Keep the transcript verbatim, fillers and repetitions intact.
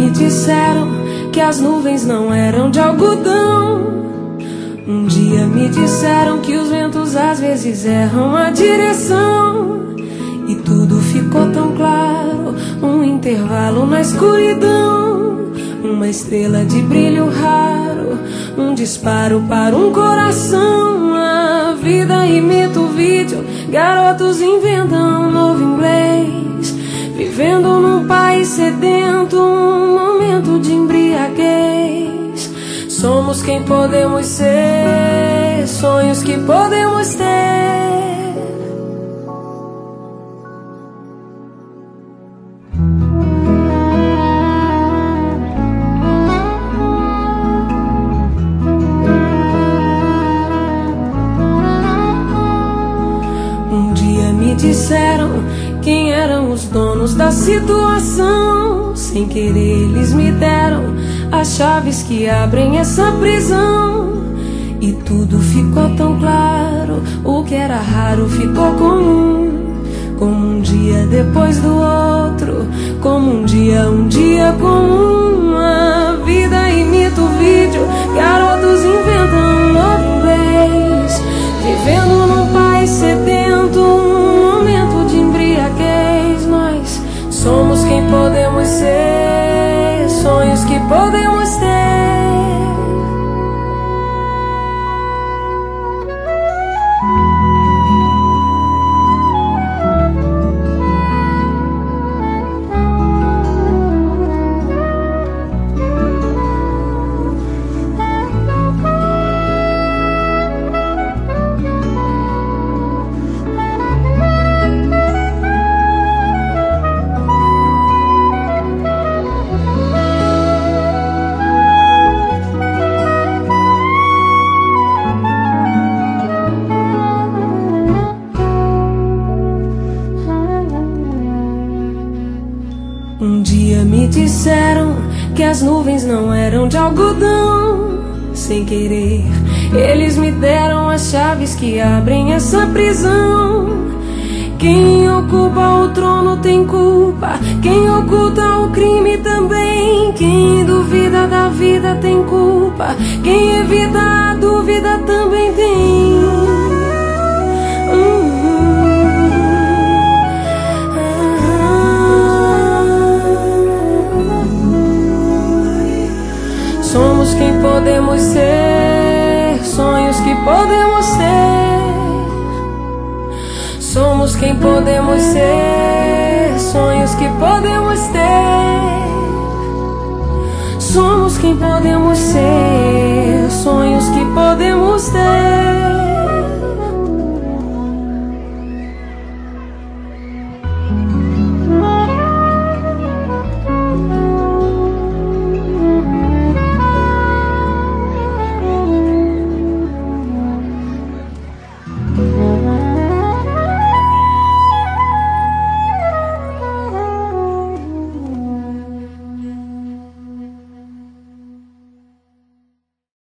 me disseram que as nuvens não eram de algodão. Um dia me disseram que os ventos às vezes erram a direção. E tudo ficou tão claro, um intervalo na escuridão, uma estrela de brilho raro, um disparo para um coração. A vida imita o vídeo, garotos inventam um novo inglês, vivendo num país sedento, um momento de embriaguez. Somos quem podemos ser, sonhos que podemos ter. Um dia me disseram quem eram os donos da situação. Sem querer eles me deram as chaves que abrem essa prisão. E tudo ficou tão claro, o que era raro ficou comum. Como um dia depois do outro, como um dia, um dia comum. A vida imita o vídeo, garotos inventam um novo inglês, vivendo num país sedento, um momento de embriaguez. Nós somos quem podemos ser, sonhos que podemos ter. Um dia me disseram que as nuvens não eram de algodão. Sem querer, eles me deram as chaves que abrem essa prisão. Quem ocupa o trono tem culpa, quem oculta o crime também. Quem duvida da vida tem culpa, quem evita a dúvida também tem. Hum. Somos quem podemos ser, sonhos que podemos ter. Somos quem podemos ser, sonhos que podemos ter. Somos quem podemos ser.